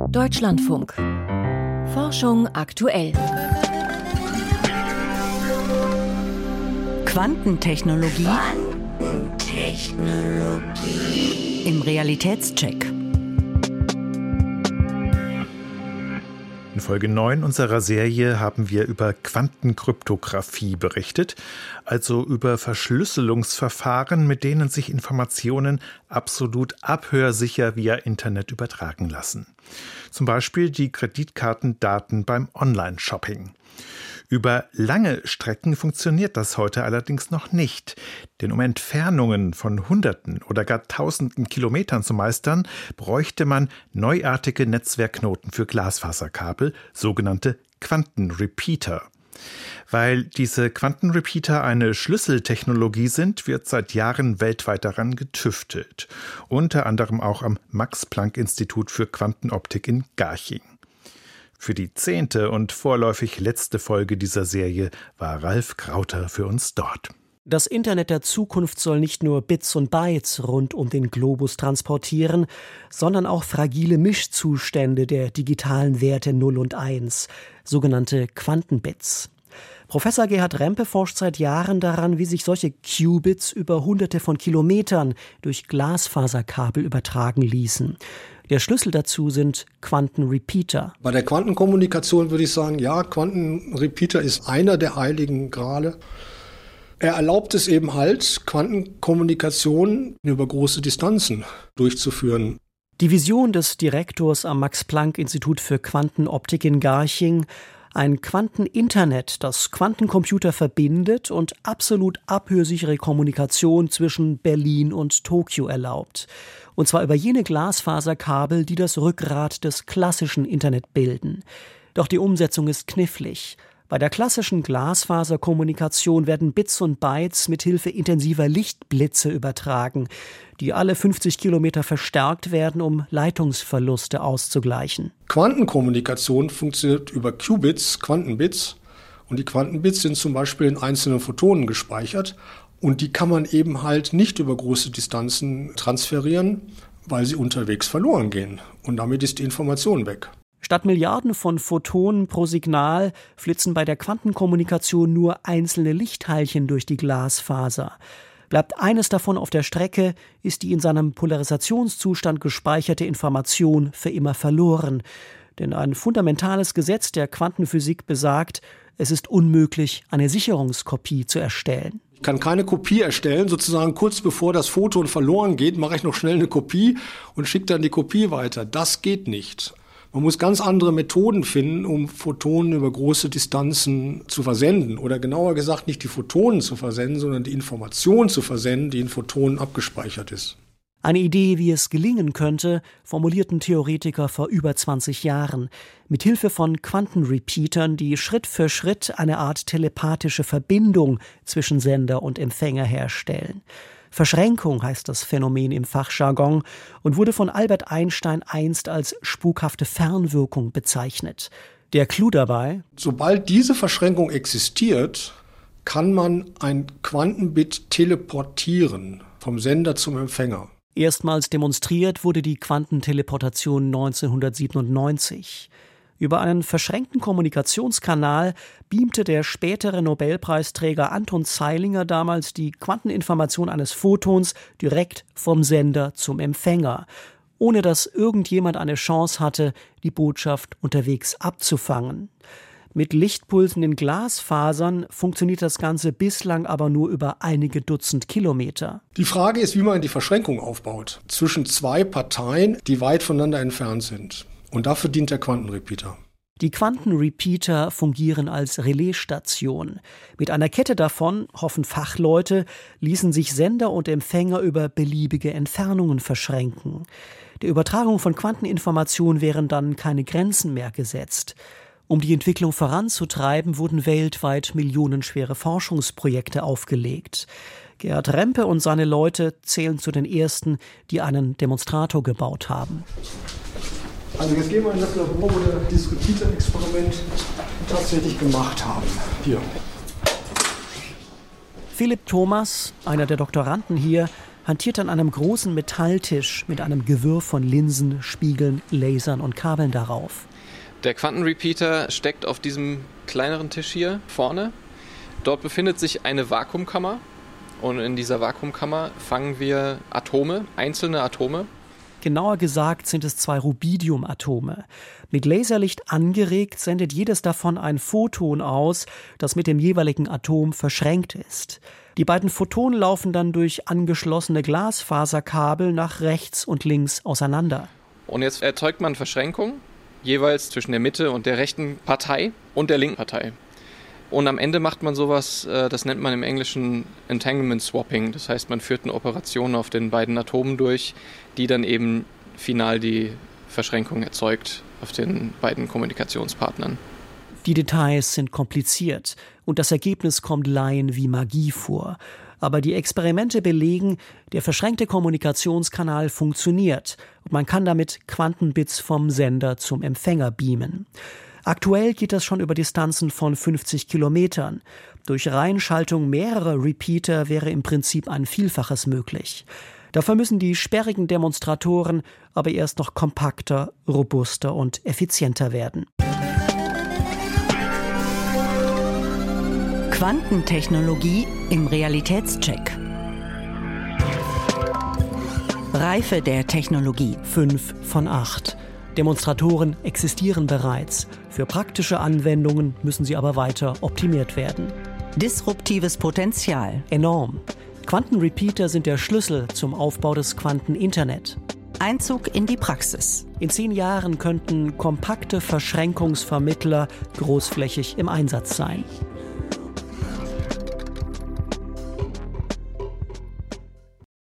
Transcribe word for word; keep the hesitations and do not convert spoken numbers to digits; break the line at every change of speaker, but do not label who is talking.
Deutschlandfunk. Forschung aktuell.
Quantentechnologie.
Quantentechnologie.
Im Realitätscheck.
In Folge neun unserer Serie haben wir über Quantenkryptographie berichtet, also über Verschlüsselungsverfahren, mit denen sich Informationen absolut abhörsicher via Internet übertragen lassen. Zum Beispiel die Kreditkartendaten beim Online-Shopping. Über lange Strecken funktioniert das heute allerdings noch nicht. Denn um Entfernungen von Hunderten oder gar Tausenden Kilometern zu meistern, bräuchte man neuartige Netzwerkknoten für Glasfaserkabel, sogenannte Quantenrepeater. Weil diese Quantenrepeater eine Schlüsseltechnologie sind, wird seit Jahren weltweit daran getüftelt. Unter anderem auch am Max-Planck-Institut für Quantenoptik in Garching. Für die zehnte und vorläufig letzte Folge dieser Serie war Ralf Krauter für uns dort.
Das Internet der Zukunft soll nicht nur Bits und Bytes rund um den Globus transportieren, sondern auch fragile Mischzustände der digitalen Werte null und eins, sogenannte Quantenbits. Professor Gerhard Rempe forscht seit Jahren daran, wie sich solche Qubits über Hunderte von Kilometern durch Glasfaserkabel übertragen ließen. Der Schlüssel dazu sind Quantenrepeater.
Bei der Quantenkommunikation würde ich sagen, ja, Quantenrepeater ist einer der heiligen Grale. Er erlaubt es eben halt, Quantenkommunikation über große Distanzen durchzuführen.
Die Vision des Direktors am Max-Planck-Institut für Quantenoptik in Garching: ein Quanteninternet, das Quantencomputer verbindet und absolut abhörsichere Kommunikation zwischen Berlin und Tokio erlaubt. Und zwar über jene Glasfaserkabel, die das Rückgrat des klassischen Internet bilden. Doch die Umsetzung ist knifflig. Bei der klassischen Glasfaserkommunikation werden Bits und Bytes mithilfe intensiver Lichtblitze übertragen, die alle fünfzig Kilometer verstärkt werden, um Leitungsverluste auszugleichen.
Quantenkommunikation funktioniert über Qubits, Quantenbits. Und die Quantenbits sind zum Beispiel in einzelnen Photonen gespeichert. Und die kann man eben halt nicht über große Distanzen transferieren, weil sie unterwegs verloren gehen. Und damit ist die Information weg.
Statt Milliarden von Photonen pro Signal flitzen bei der Quantenkommunikation nur einzelne Lichtteilchen durch die Glasfaser. Bleibt eines davon auf der Strecke, ist die in seinem Polarisationszustand gespeicherte Information für immer verloren. Denn ein fundamentales Gesetz der Quantenphysik besagt, es ist unmöglich, eine Sicherungskopie zu erstellen.
Ich kann keine Kopie erstellen, sozusagen kurz bevor das Photon verloren geht, mache ich noch schnell eine Kopie und schicke dann die Kopie weiter. Das geht nicht. Man muss ganz andere Methoden finden, um Photonen über große Distanzen zu versenden. Oder genauer gesagt, nicht die Photonen zu versenden, sondern die Information zu versenden, die in Photonen abgespeichert ist.
Eine Idee, wie es gelingen könnte, formulierten Theoretiker vor über zwanzig Jahren. Mithilfe von Quantenrepeatern, die Schritt für Schritt eine Art telepathische Verbindung zwischen Sender und Empfänger herstellen. Verschränkung heißt das Phänomen im Fachjargon und wurde von Albert Einstein einst als spukhafte Fernwirkung bezeichnet. Der Clou dabei:
Sobald diese Verschränkung existiert, kann man ein Quantenbit teleportieren vom Sender zum Empfänger.
Erstmals demonstriert wurde die Quantenteleportation neunzehnhundertsiebenundneunzig. Über einen verschränkten Kommunikationskanal beamte der spätere Nobelpreisträger Anton Zeilinger damals die Quanteninformation eines Photons direkt vom Sender zum Empfänger, ohne dass irgendjemand eine Chance hatte, die Botschaft unterwegs abzufangen. Mit Lichtpulsen in Glasfasern funktioniert das Ganze bislang aber nur über einige Dutzend Kilometer.
Die Frage ist, wie man die Verschränkung aufbaut zwischen zwei Parteien, die weit voneinander entfernt sind. Und dafür dient der Quantenrepeater.
Die Quantenrepeater fungieren als Relaisstation. Mit einer Kette davon, hoffen Fachleute, ließen sich Sender und Empfänger über beliebige Entfernungen verschränken. Der Übertragung von Quanteninformationen wären dann keine Grenzen mehr gesetzt. Um die Entwicklung voranzutreiben, wurden weltweit millionenschwere Forschungsprojekte aufgelegt. Gerhard Rempe und seine Leute zählen zu den ersten, die einen Demonstrator gebaut haben.
Also jetzt gehen wir in das Labor, wo wir dieses Repeater-Experiment tatsächlich gemacht haben. Hier.
Philipp Thomas, einer der Doktoranden hier, hantiert an einem großen Metalltisch mit einem Gewirr von Linsen, Spiegeln, Lasern und Kabeln darauf.
Der Quantenrepeater steckt auf diesem kleineren Tisch hier vorne. Dort befindet sich eine Vakuumkammer und in dieser Vakuumkammer fangen wir Atome, einzelne Atome.
Genauer gesagt sind es zwei Rubidiumatome. Mit Laserlicht angeregt sendet jedes davon ein Photon aus, das mit dem jeweiligen Atom verschränkt ist. Die beiden Photonen laufen dann durch angeschlossene Glasfaserkabel nach rechts und links auseinander.
Und jetzt erzeugt man Verschränkung, jeweils zwischen der Mitte und der rechten Partei und der linken Partei. Und am Ende macht man sowas, das nennt man im Englischen Entanglement Swapping. Das heißt, man führt eine Operation auf den beiden Atomen durch, die dann eben final die Verschränkung erzeugt auf den beiden Kommunikationspartnern.
Die Details sind kompliziert und das Ergebnis kommt Laien wie Magie vor. Aber die Experimente belegen, der verschränkte Kommunikationskanal funktioniert und man kann damit Quantenbits vom Sender zum Empfänger beamen. Aktuell geht das schon über Distanzen von fünfzig Kilometern. Durch Reihenschaltung mehrerer Repeater wäre im Prinzip ein Vielfaches möglich. Dafür müssen die sperrigen Demonstratoren aber erst noch kompakter, robuster und effizienter werden.
Quantentechnologie im Realitätscheck. Reife der Technologie.
Fünf von acht. Demonstratoren existieren bereits. Für praktische Anwendungen müssen sie aber weiter optimiert werden.
Disruptives Potenzial.
Enorm. Quantenrepeater sind der Schlüssel zum Aufbau des Quanteninternet.
Einzug in die Praxis.
In zehn Jahren könnten kompakte Verschränkungsvermittler großflächig im Einsatz sein.